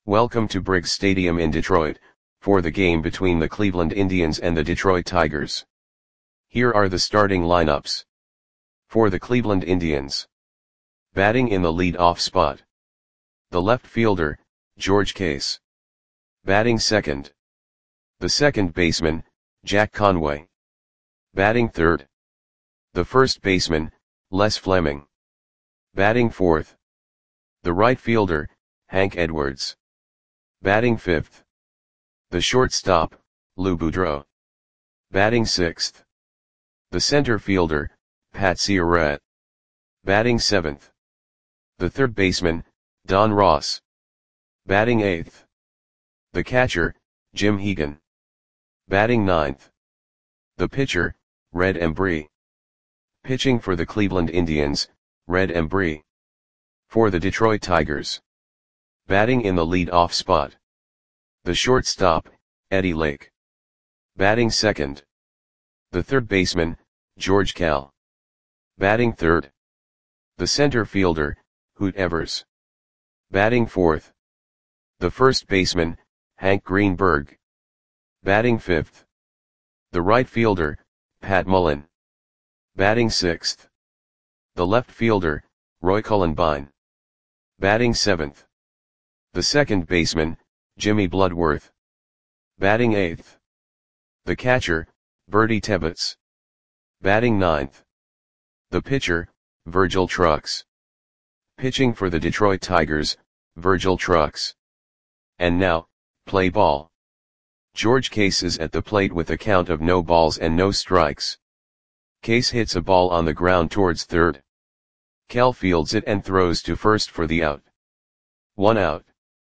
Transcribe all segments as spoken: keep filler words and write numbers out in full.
Welcome to Briggs Stadium in Detroit, for the game between the Cleveland Indians and the Detroit Tigers. Here are the starting lineups. For the Cleveland Indians. Batting in the lead-off spot. The left fielder, George Case. Batting second. The second baseman, Jack Conway. Batting third. The first baseman, Les Fleming. Batting fourth. The right fielder, Hank Edwards. Batting fifth. The shortstop, Lou Boudreau. Batting sixth. The center fielder, Pat Ciarrette. Batting seventh. The third baseman, Don Ross. Batting eighth. The catcher, Jim Hegan. Batting ninth. The pitcher, Red Embree. Pitching for the Cleveland Indians, Red Embree. For the Detroit Tigers. Batting in the lead-off spot. The shortstop, Eddie Lake. Batting second. The third baseman, George Kell. Batting third. The center fielder, Hoot Evers. Batting fourth. The first baseman, Hank Greenberg. Batting fifth. The right fielder, Pat Mullen. Batting sixth. The left fielder, Roy Cullenbine. Batting seventh. The second baseman, Jimmy Bloodworth. Batting eighth. The catcher, Bertie Tebbetts. Batting ninth. The pitcher, Virgil Trucks. Pitching for the Detroit Tigers, Virgil Trucks. And now, play ball. George Case is at the plate with a count of no balls and no strikes. Case hits a ball on the ground towards third. Kell fields it and throws to first for the out. One out.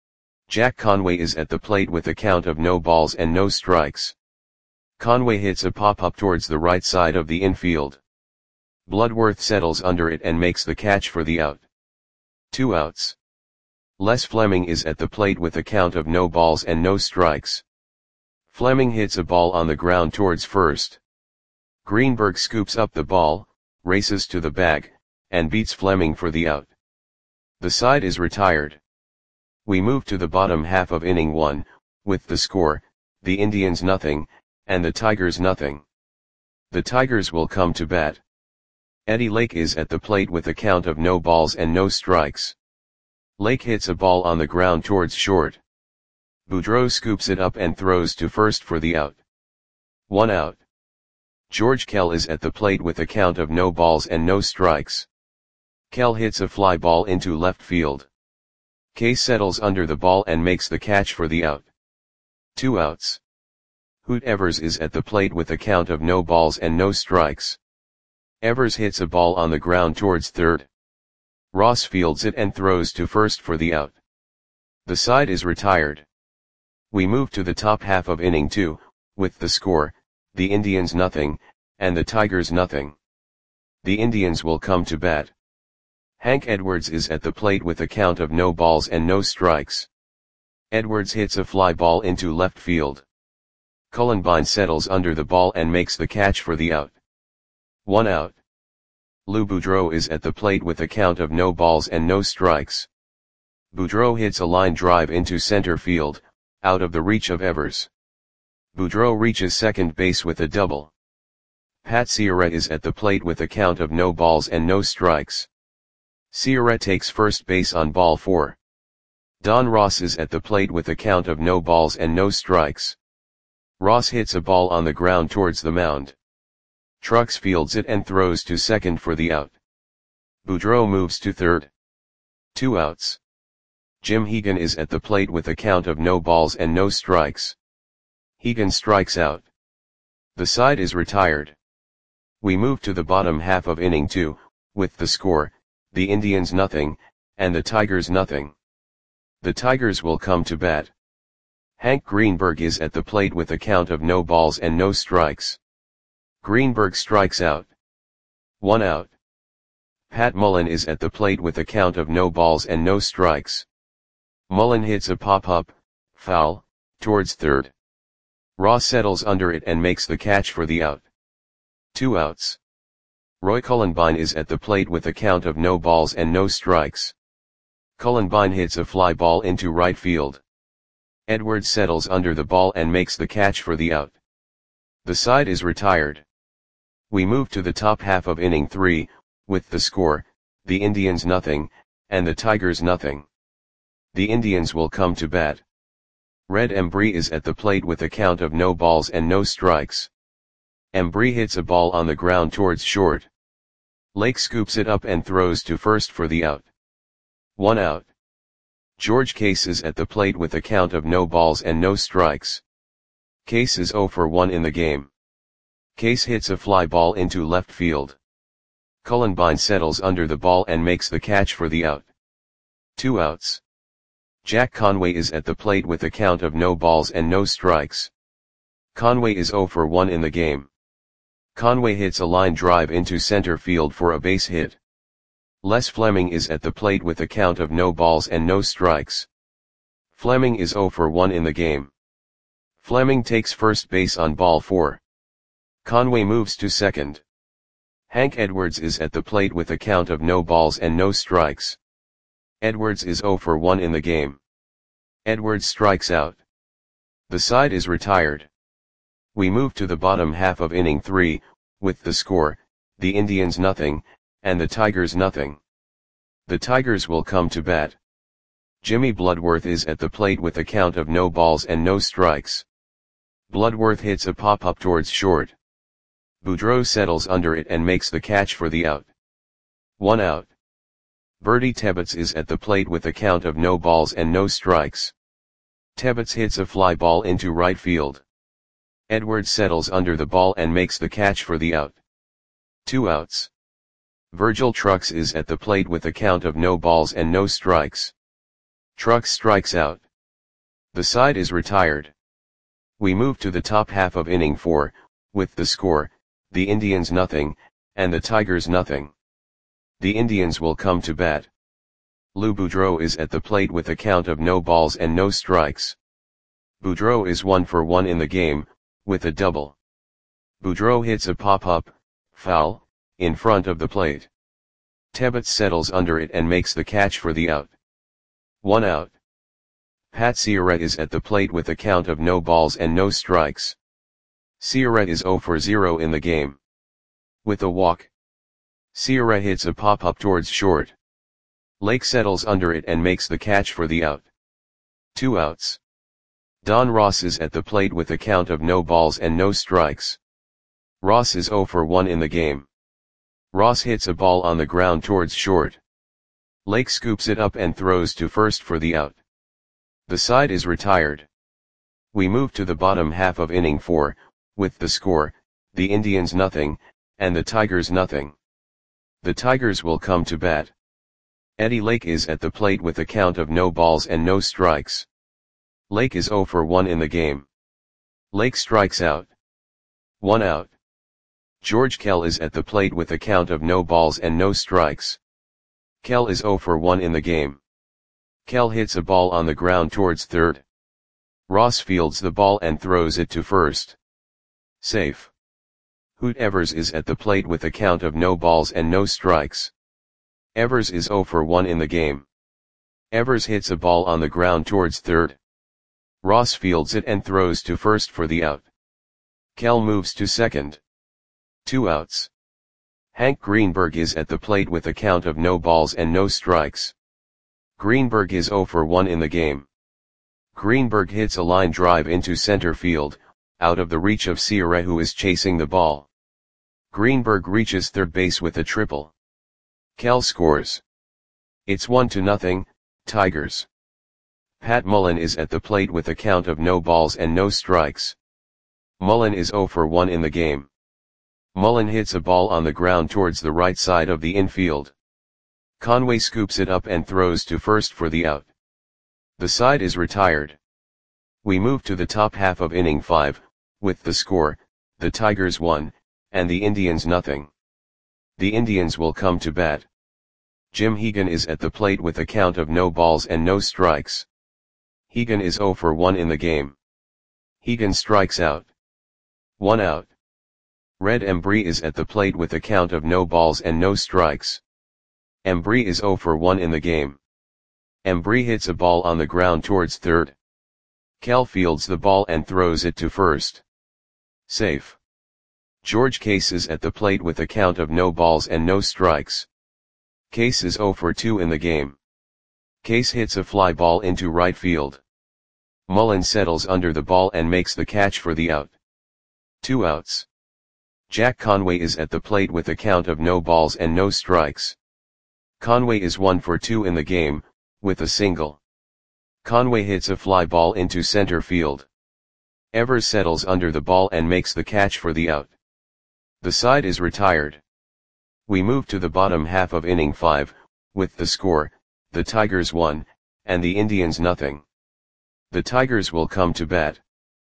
Jack Conway is at the plate with a count of no balls and no strikes. Conway hits a pop-up towards the right side of the infield. Bloodworth settles under it and makes the catch for the out. Two outs. Les Fleming is at the plate with a count of no balls and no strikes. Fleming hits a ball on the ground towards first. Greenberg scoops up the ball, races to the bag, and beats Fleming for the out. The side is retired. We move to the bottom half of inning one, with the score, the Indians nothing, and the Tigers nothing. The Tigers will come to bat. Eddie Lake is at the plate with a count of no balls and no strikes. Lake hits a ball on the ground towards short. Boudreau scoops it up and throws to first for the out. One out. George Kell is at the plate with a count of no balls and no strikes. Kell hits a fly ball into left field. Case settles under the ball and makes the catch for the out. Two outs. Hoot Evers is at the plate with a count of no balls and no strikes. Evers hits a ball on the ground towards third. Ross fields it and throws to first for the out. The side is retired. We move to the top half of inning two, with the score, the Indians nothing, and the Tigers nothing. The Indians will come to bat. Hank Edwards is at the plate with a count of no balls and no strikes. Edwards hits a fly ball into left field. Cullenbine settles under the ball and makes the catch for the out. One out. Lou Boudreau is at the plate with a count of no balls and no strikes. Boudreau hits a line drive into center field, out of the reach of Evers. Boudreau reaches second base with a double. Pat Ciarrette is at the plate with a count of no balls and no strikes. Ciarrette takes first base on ball four. Don Ross is at the plate with a count of no balls and no strikes. Ross hits a ball on the ground towards the mound. Trucks fields it and throws to second for the out. Boudreau moves to third. Two outs. Jim Hegan is at the plate with a count of no balls and no strikes. Hegan strikes out. The side is retired. We move to the bottom half of inning two, with the score, the Indians nothing, and the Tigers nothing. The Tigers will come to bat. Hank Greenberg is at the plate with a count of no balls and no strikes. Greenberg strikes out. One out. Pat Mullen is at the plate with a count of no balls and no strikes. Mullen hits a pop-up, foul, towards third. Ross settles under it and makes the catch for the out. Two outs. Roy Cullenbine is at the plate with a count of no balls and no strikes. Cullenbine hits a fly ball into right field. Edwards settles under the ball and makes the catch for the out. The side is retired. We move to the top half of inning three, with the score, the Indians nothing, and the Tigers nothing. The Indians will come to bat. Red Embry is at the plate with a count of no balls and no strikes. Embry hits a ball on the ground towards short. Lake scoops it up and throws to first for the out. One out. George Case is at the plate with a count of no balls and no strikes. Case is oh for one in the game. Case hits a fly ball into left field. Cullenbine settles under the ball and makes the catch for the out. Two outs. Jack Conway is at the plate with a count of no balls and no strikes. Conway is oh for one in the game. Conway hits a line drive into center field for a base hit. Les Fleming is at the plate with a count of no balls and no strikes. Fleming is oh for one in the game. Fleming takes first base on ball four. Conway moves to second. Hank Edwards is at the plate with a count of no balls and no strikes. Edwards is oh for one in the game. Edwards strikes out. The side is retired. We move to the bottom half of inning three, with the score, the Indians nothing, and the Tigers nothing. The Tigers will come to bat. Jimmy Bloodworth is at the plate with a count of no balls and no strikes. Bloodworth hits a pop-up towards short. Boudreau settles under it and makes the catch for the out. One out. Bertie Tebbets is at the plate with a count of no balls and no strikes. Tebbets hits a fly ball into right field. Edwards settles under the ball and makes the catch for the out. Two outs. Virgil Trucks is at the plate with a count of no balls and no strikes. Trucks strikes out. The side is retired. We move to the top half of inning four, with the score, the Indians nothing, and the Tigers nothing. The Indians will come to bat. Lou Boudreau is at the plate with a count of no balls and no strikes. Boudreau is one for one in the game, with a double. Boudreau hits a pop-up, foul, in front of the plate. Tebbets settles under it and makes the catch for the out. One out. Pat Ciarette is at the plate with a count of no balls and no strikes. Ciarette is oh for zero in the game. With a walk. Ciarette hits a pop-up towards short. Lake settles under it and makes the catch for the out. Two outs. Don Ross is at the plate with a count of no balls and no strikes. Ross is oh for one in the game. Ross hits a ball on the ground towards short. Lake scoops it up and throws to first for the out. The side is retired. We move to the bottom half of inning four, with the score, the Indians nothing, and the Tigers nothing. The Tigers will come to bat. Eddie Lake is at the plate with a count of no balls and no strikes. Lake is oh for one in the game. Lake strikes out. One out. George Kell is at the plate with a count of no balls and no strikes. Kell is oh for one in the game. Kell hits a ball on the ground towards third. Ross fields the ball and throws it to first. Safe. Hoot Evers is at the plate with a count of no balls and no strikes. Evers is oh for one in the game. Evers hits a ball on the ground towards third. Ross fields it and throws to first for the out. Kell moves to second. Two outs. Hank Greenberg is at the plate with a count of no balls and no strikes. Greenberg is oh for one in the game. Greenberg hits a line drive into center field, out of the reach of Ciarette, who is chasing the ball. Greenberg reaches third base with a triple. Kell scores. It's one to nothing, Tigers. Pat Mullen is at the plate with a count of no balls and no strikes. Mullen is oh for one in the game. Mullen hits a ball on the ground towards the right side of the infield. Conway scoops it up and throws to first for the out. The side is retired. We move to the top half of inning five, with the score, the Tigers one, and the Indians nothing. The Indians will come to bat. Jim Hegan is at the plate with a count of no balls and no strikes. Hegan is oh for one in the game. Hegan strikes out. One out. Red Embry is at the plate with a count of no balls and no strikes. Embry is oh for one in the game. Embry hits a ball on the ground towards third. Kell fields the ball and throws it to first. Safe. George Case is at the plate with a count of no balls and no strikes. Case is zero for two in the game. Case hits a fly ball into right field. Mullen settles under the ball and makes the catch for the out. Two outs. Jack Conway is at the plate with a count of no balls and no strikes. Conway is one for two in the game, with a single. Conway hits a fly ball into center field. Evers settles under the ball and makes the catch for the out. The side is retired. We move to the bottom half of inning five, with the score, the Tigers one, and the Indians nothing. The Tigers will come to bat.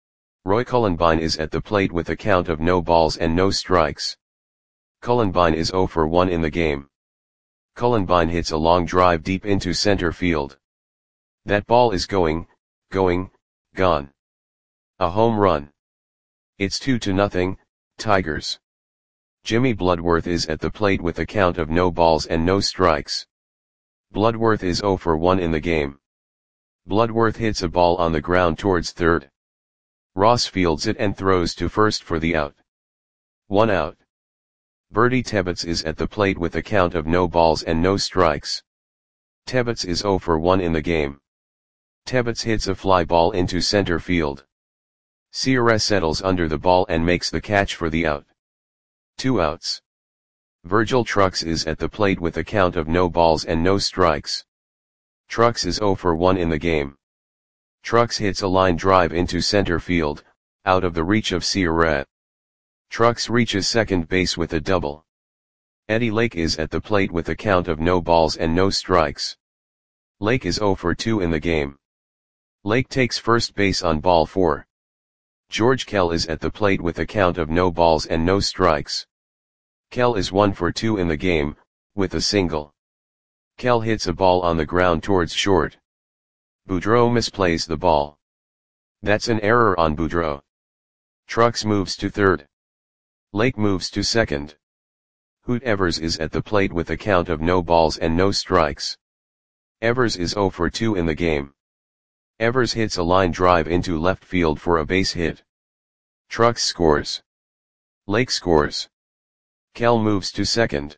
Roy Cullenbine is at the plate with a count of no balls and no strikes. Cullenbine is zero for one in the game. Cullenbine hits a long drive deep into center field. That ball is going, going, gone. A home run. It's two to nothing, Tigers. Jimmy Bloodworth is at the plate with a count of no balls and no strikes. Bloodworth is zero for one in the game. Bloodworth hits a ball on the ground towards third. Ross fields it and throws to first for the out. One out. Bertie Tebbets is at the plate with a count of no balls and no strikes. Tebbets is zero for one in the game. Tebbets hits a fly ball into center field. Sierra settles under the ball and makes the catch for the out. Two outs. Virgil Trucks is at the plate with a count of no balls and no strikes. Trucks is zero for one in the game. Trucks hits a line drive into center field, out of the reach of Sierra. Trucks reaches second base with a double. Eddie Lake is at the plate with a count of no balls and no strikes. Lake is zero for two in the game. Lake takes first base on ball four. George Kell is at the plate with a count of no balls and no strikes. Kell is one for two in the game, with a single. Kell hits a ball on the ground towards short. Boudreau misplays the ball. That's an error on Boudreau. Trucks moves to third. Lake moves to second. Hoot Evers is at the plate with a count of no balls and no strikes. Evers is zero for two in the game. Evers hits a line drive into left field for a base hit. Trucks scores. Lake scores. Kell moves to second.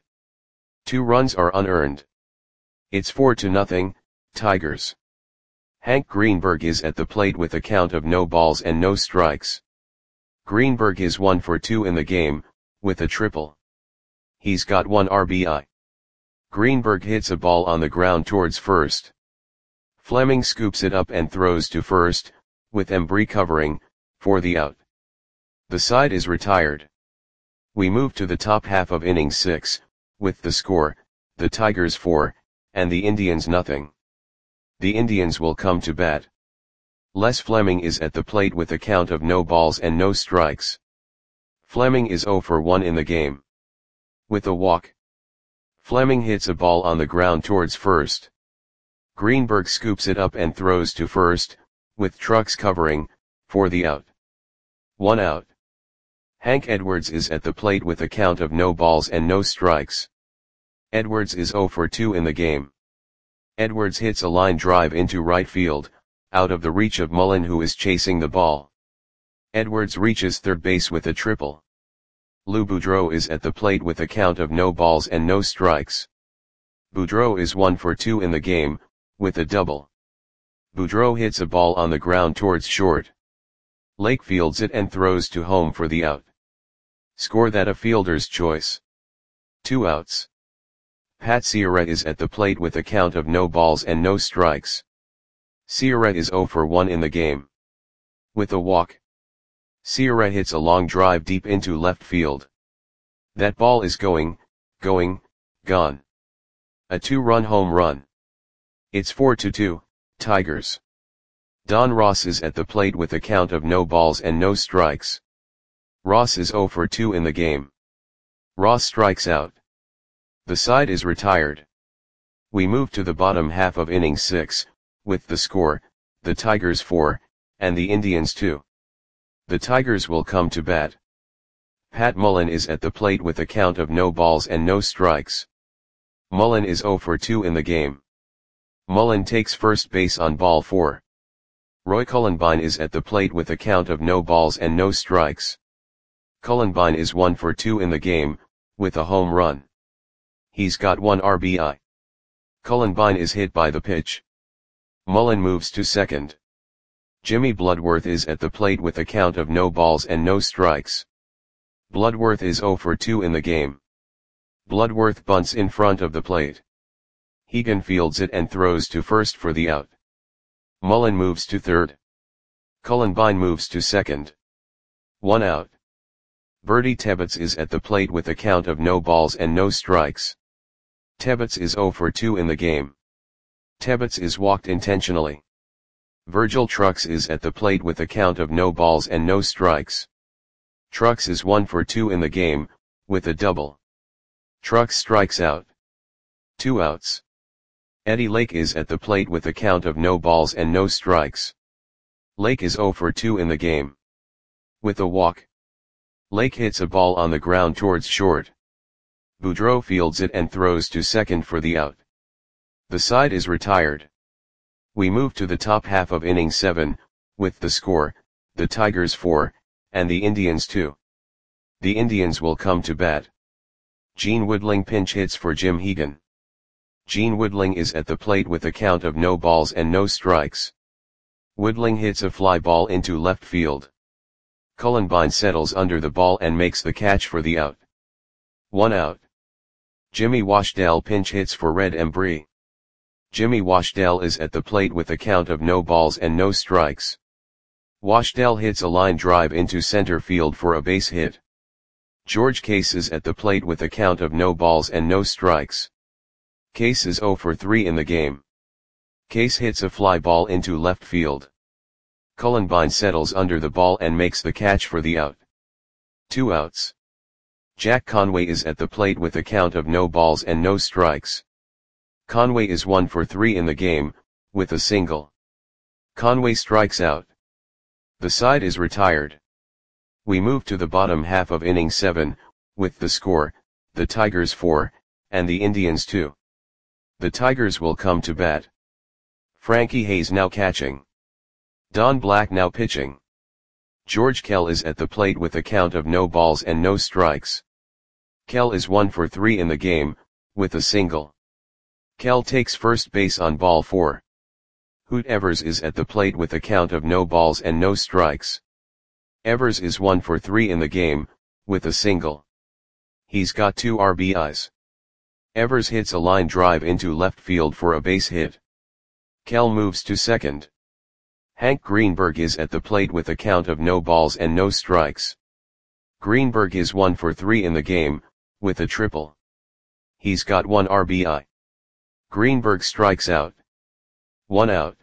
Two runs are unearned. It's four to nothing, Tigers. Hank Greenberg is at the plate with a count of no balls and no strikes. Greenberg is one for two in the game, with a triple. He's got one R B I. Greenberg hits a ball on the ground towards first. Fleming scoops it up and throws to first, with Embry covering, for the out. The side is retired. We move to the top half of inning six, with the score, the Tigers four, and the Indians nothing. The Indians will come to bat. Les Fleming is at the plate with a count of no balls and no strikes. Fleming is zero for one in the game. With a walk. Fleming hits a ball on the ground towards first. Greenberg scoops it up and throws to first, with Trucks covering, for the out. One out. Hank Edwards is at the plate with a count of no balls and no strikes. Edwards is zero for two in the game. Edwards hits a line drive into right field, out of the reach of Mullen who is chasing the ball. Edwards reaches third base with a triple. Lou Boudreau is at the plate with a count of no balls and no strikes. Boudreau is one for two in the game, with a double. Boudreau hits a ball on the ground towards short. Lake fields it and throws to home for the out. Score that a fielder's choice. Two outs. Pat Sierra is at the plate with a count of no balls and no strikes. Sierra is zero for one in the game. With a walk. Sierra hits a long drive deep into left field. That ball is going, going, gone. A two-run home run. It's four to two, Tigers. Don Ross is at the plate with a count of no balls and no strikes. Ross is zero for two in the game. Ross strikes out. The side is retired. We move to the bottom half of inning six, with the score, the Tigers four, and the Indians two. The Tigers will come to bat. Pat Mullen is at the plate with a count of no balls and no strikes. Mullen is zero for two in the game. Mullen takes first base on ball four. Roy Cullenbine is at the plate with a count of no balls and no strikes. Cullenbine is one for two in the game, with a home run. He's got one R B I. Cullenbine is hit by the pitch. Mullen moves to second. Jimmy Bloodworth is at the plate with a count of no balls and no strikes. Bloodworth is zero for two in the game. Bloodworth bunts in front of the plate. Hegan fields it and throws to first for the out. Mullen moves to third. Cullenbine moves to second. One out. Bertie Tebbets is at the plate with a count of no balls and no strikes. Tebbets is zero for two in the game. Tebbets is walked intentionally. Virgil Trucks is at the plate with a count of no balls and no strikes. Trucks is one for two in the game, with a double. Trucks strikes out. Two outs. Eddie Lake is at the plate with a count of no balls and no strikes. Lake is zero for two in the game. With a walk. Lake hits a ball on the ground towards short. Boudreau fields it and throws to second for the out. The side is retired. We move to the top half of inning seven, with the score, the Tigers four, and the Indians two. The Indians will come to bat. Gene Woodling pinch hits for Jim Hegan. Gene Woodling is at the plate with a count of no balls and no strikes. Woodling hits a fly ball into left field. Cullenbine settles under the ball and makes the catch for the out. One out. Jimmy Washdale pinch hits for Red Embry. Jimmy Washdale is at the plate with a count of no balls and no strikes. Washdale hits a line drive into center field for a base hit. George Case is at the plate with a count of no balls and no strikes. Case is zero for three in the game. Case hits a fly ball into left field. Cullenbine settles under the ball and makes the catch for the out. Two outs. Jack Conway is at the plate with a count of no balls and no strikes. Conway is one for three in the game, with a single. Conway strikes out. The side is retired. We move to the bottom half of inning seven, with the score, the Tigers four, and the Indians two. The Tigers will come to bat. Frankie Hayes now catching. Don Black now pitching. George Kell is at the plate with a count of no balls and no strikes. Kell is one for three in the game, with a single. Kell takes first base on ball four. Hoot Evers is at the plate with a count of no balls and no strikes. Evers is one for three in the game, with a single. He's got two R B Is. Evers hits a line drive into left field for a base hit. Kell moves to second. Hank Greenberg is at the plate with a count of no balls and no strikes. Greenberg is one for three in the game, with a triple. He's got one R B I. Greenberg strikes out. One out.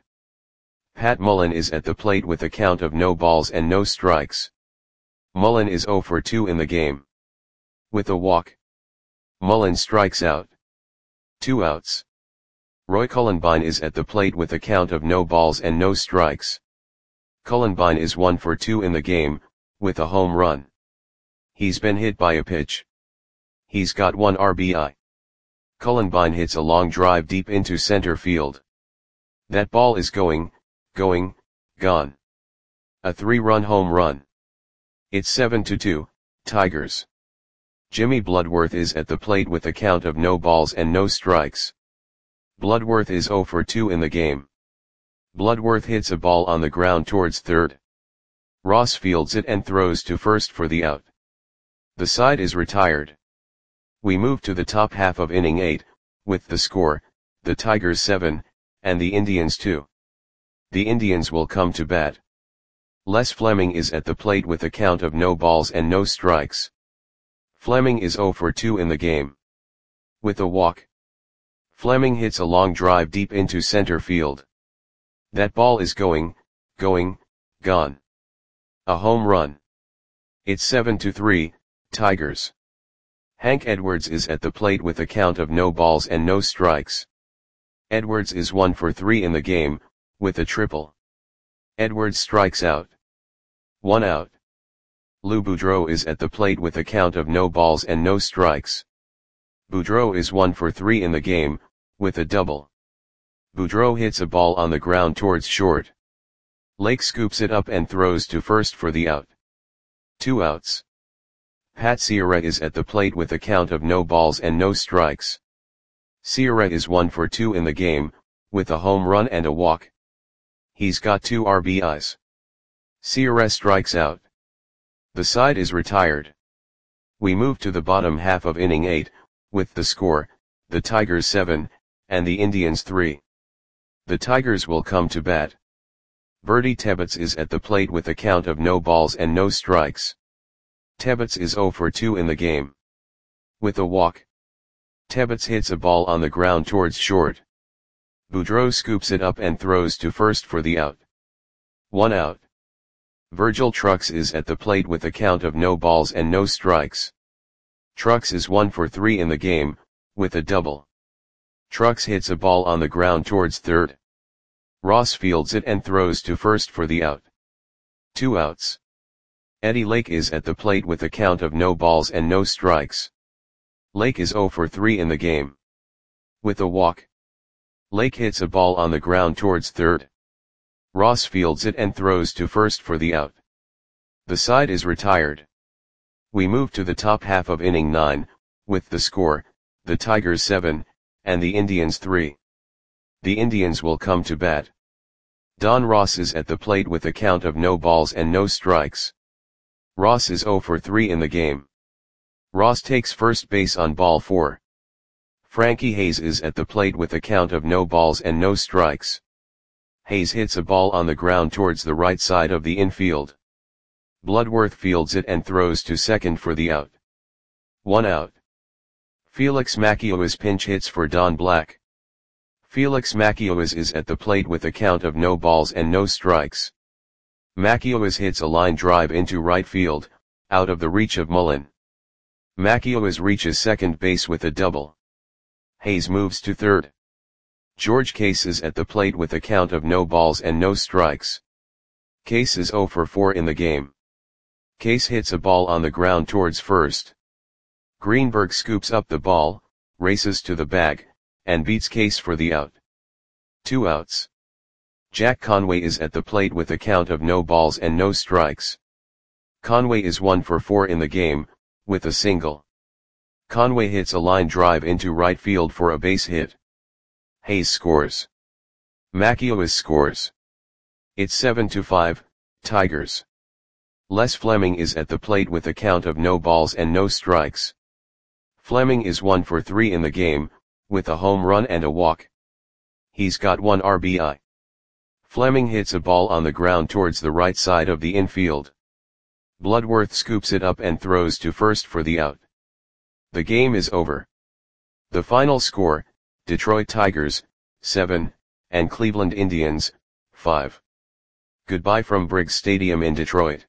Pat Mullen is at the plate with a count of no balls and no strikes. Mullen is zero for two in the game. With a walk. Mullen strikes out. Two outs. Roy Cullenbine is at the plate with a count of no balls and no strikes. Cullenbine is one for two in the game, with a home run. He's been hit by a pitch. He's got one R B I. Cullenbine hits a long drive deep into center field. That ball is going, going, gone. A three-run home run. It's seven to two, Tigers. Jimmy Bloodworth is at the plate with a count of no balls and no strikes. Bloodworth is zero for two in the game. Bloodworth hits a ball on the ground towards third. Ross fields it and throws to first for the out. The side is retired. We move to the top half of inning eight, with the score, the Tigers seven, and the Indians two. The Indians will come to bat. Les Fleming is at the plate with a count of no balls and no strikes. Fleming is zero for two in the game. With a walk. Fleming hits a long drive deep into center field. That ball is going, going, gone. A home run. It's seven to three, Tigers. Hank Edwards is at the plate with a count of no balls and no strikes. Edwards is one for three in the game, with a triple. Edwards strikes out. One out. Lou Boudreau is at the plate with a count of no balls and no strikes. Boudreau is one for three in the game, with a double. Boudreau hits a ball on the ground towards short. Lake scoops it up and throws to first for the out. Two outs. Pat Sierra is at the plate with a count of no balls and no strikes. Sierra is one for two in the game, with a home run and a walk. He's got two R B Is. Sierra strikes out. The side is retired. We move to the bottom half of inning eight, with the score, the Tigers seven, and the Indians three. The Tigers will come to bat. Bertie Tebbets is at the plate with a count of no balls and no strikes. Tebbets is zero for two in the game. With a walk. Tebbets hits a ball on the ground towards short. Boudreau scoops it up and throws to first for the out. One out. Virgil Trucks is at the plate with a count of no balls and no strikes. Trucks is one for three in the game, with a double. Trucks hits a ball on the ground towards third. Ross fields it and throws to first for the out. Two outs. Eddie Lake is at the plate with a count of no balls and no strikes. Lake is zero for three in the game. With a walk. Lake hits a ball on the ground towards third. Ross fields it and throws to first for the out. The side is retired. We move to the top half of inning nine, with the score, the Tigers seven, and the Indians three. The Indians will come to bat. Don Ross is at the plate with a count of no balls and no strikes. Ross is zero for three in the game. Ross takes first base on ball four. Frankie Hayes is at the plate with a count of no balls and no strikes. Hayes hits a ball on the ground towards the right side of the infield. Bloodworth fields it and throws to second for the out. One out. Felix Macias pinch hits for Don Black. Felix Macias is at the plate with a count of no balls and no strikes. Macias hits a line drive into right field, out of the reach of Mullen. Macias reaches second base with a double. Hayes moves to third. George Case is at the plate with a count of no balls and no strikes. Case is zero for four in the game. Case hits a ball on the ground towards first. Greenberg scoops up the ball, races to the bag, and beats Case for the out. Two outs. Jack Conway is at the plate with a count of no balls and no strikes. Conway is one for four in the game, with a single. Conway hits a line drive into right field for a base hit. Hayes scores. Macias scores. It's seven to five, Tigers. Les Fleming is at the plate with a count of no balls and no strikes. Fleming is one for three in the game, with a home run and a walk. He's got one R B I. Fleming hits a ball on the ground towards the right side of the infield. Bloodworth scoops it up and throws to first for the out. The game is over. The final score, Detroit Tigers, seven, and Cleveland Indians, five. Goodbye from Briggs Stadium in Detroit.